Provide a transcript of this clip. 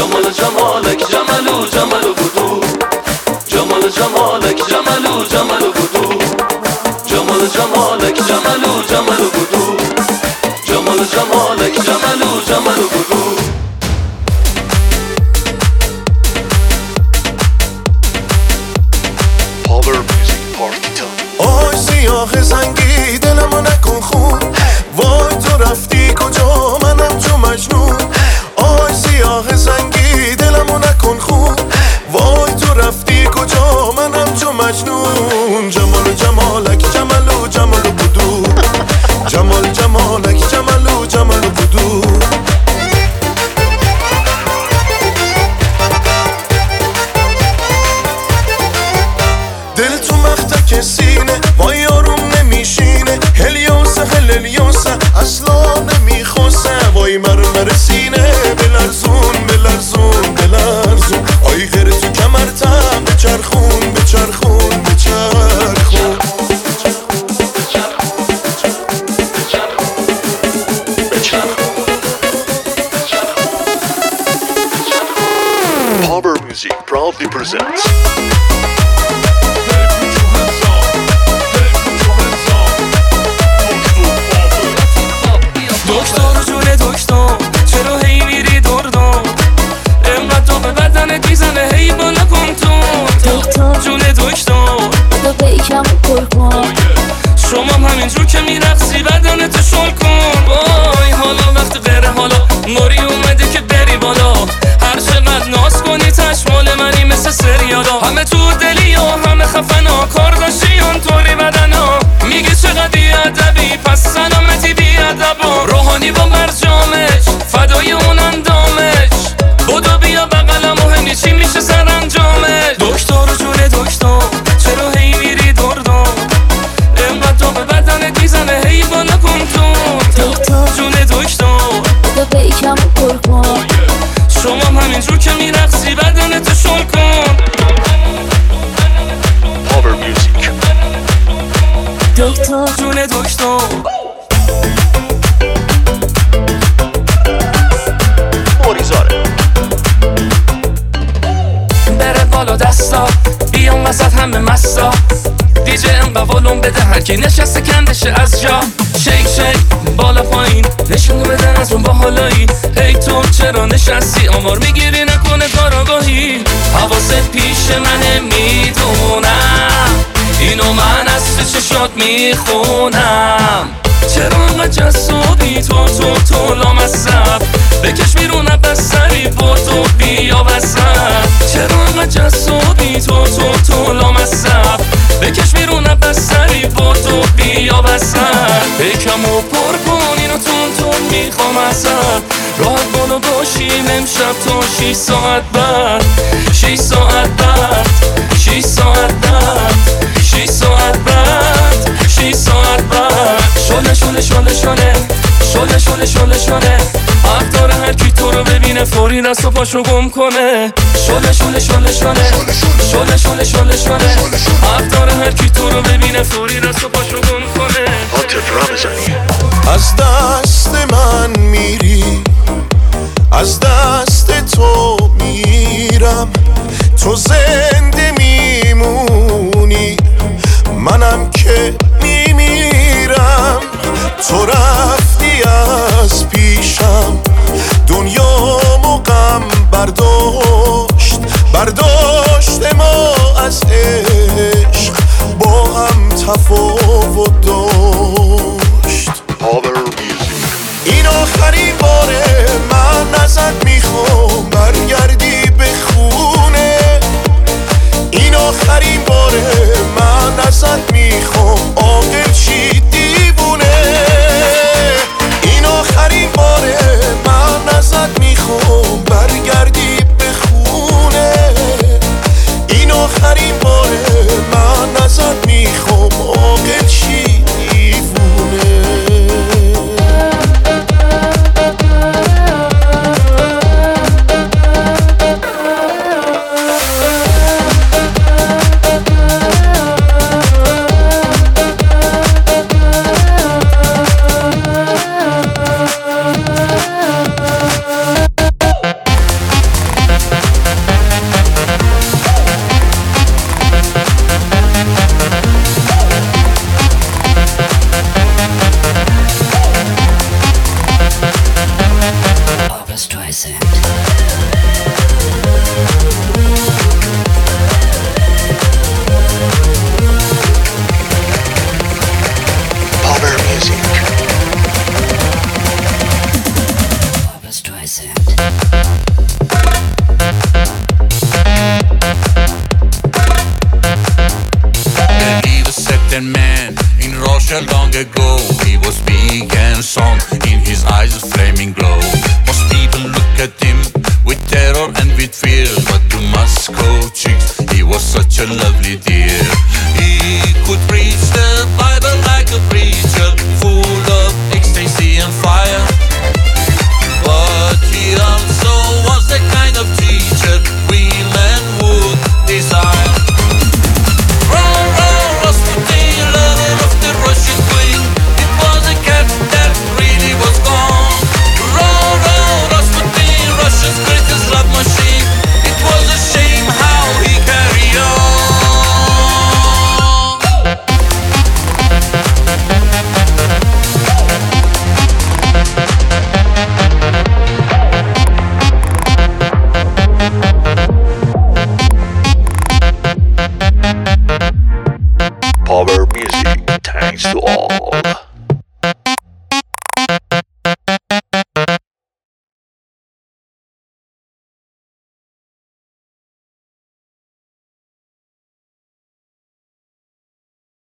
جمال جمالک جمالو جمالو بودو جمال جمالک جمالو جمالو بودو جمال جمالک جمالو جمالو بودو جمال جمالک جمالو جمالو بودو آی سیاه زنگی دلمو نکن خون وای تو رفتی کجا منم چو مجنون آی سیاه زنگی دلمو نکن خون وای تو رفتی کجا منم چو مجنون جمال جمالک جمالو جمالو بودو جمال جمالک جمالو جمالو بودو دل تو مختک سینه وای آروم نمیشینه هلیوسه هلیوسه اصلا نمیخوسه وای مرمر سینه بلرزون بلرزون بلرزون آی غیر تو کمرتم بچرخون بچرخون بچرخون Power Music proudly presents دکتر جون دکتر چرا هی میری دور دور انقدر تو به بدنت میزنه هی بالا کن تو دکتر جون دکتر بدا بیکم پر کن شما همینجور که میرقصی بدنتو شل کن وای حالا وقت غیره حالا موری اومده که بری بالا هر چقدر ناز کنی تشمال منی مثل سریالا همه تو دلی و همه خفنا کار داشتی اونطوری بدنا میگه چقدر بیادبی پس سلامتی بیادبا روحانی با مرجامش فدای اون اندامش بودو بیا بقلم مهمی چی میشه سر انجامش دکتر جون دکتر چرا هی میری دور دور انقدر تو به بدنت میزنه هی بالا کن تو دکتر جون دکتر بدا بیکم پر کن شما همینجور که میرقصی بدنتو شل کن Power Music دکتر جون دکتر موریزاره بره بالا دستا بیان وسط همه مستا دیجه انقدر ولوم بده هرکی نشسته کندشه از جا شیک شیک بالا پایین نشون بده از اون با حالایی هی تو چرا نشستی آمار میگیری نکنه کاراگاهی حواست پیش منه میدونم اینو من از تو چشات میخونم چرا انقدر جذابی تو لامصب بکش بیرون بستری بودو بیا وسط چرا انقدر جذابی تو لامصب بکش بیرون بستری بودو بیا وسط بکمو پر کن اینو تون میخوام ازت راحت بالا باشیم امشب تا 6 ساعت بعد 6 ساعت بعد 6 ساعت بعد 6 ساعت بعد 6 ساعت بعد شله شله شله شله شله شله شله شله حق داره هر کی تو رو ببینه فوری دست و پاشو گم کنه شله شله شله شله شله شله شله شله حق داره هر کی تو رو ببینه فوری دست و پاشو گم کنه عاطف رمضانی از دست من میری از دست تو میرم تو زنده میمونی منم که میمیرم تو رفتی از پیشم دنیامو غم برداشت ما از عشق با هم تفاوت داشت Power Music این آخرین باره من ازت میخوام برگردی به خونه این آخرین باره من ازت میخوام عاقل شی دیوونه این آخرین باره من ازت میخوام برگردی به خونه Barbra Streisand. Power music. Barbra Streisand. He was certain man in Russia long ago. He was big and strong, in his eyes a flaming glow. Most people look at him with terror and with fear, but to Moscow chicks he was such a lovely dear. He could preach the Bible like a preacher, full of ecstasy and fire. But he also was the kind of teacher women would desire. Rasputin, lover of the Russian queen, it was a cat that really was gone. Rasputin, Russia's greatest love machine, it was a shame how he carried on. Power music. Thanks to all.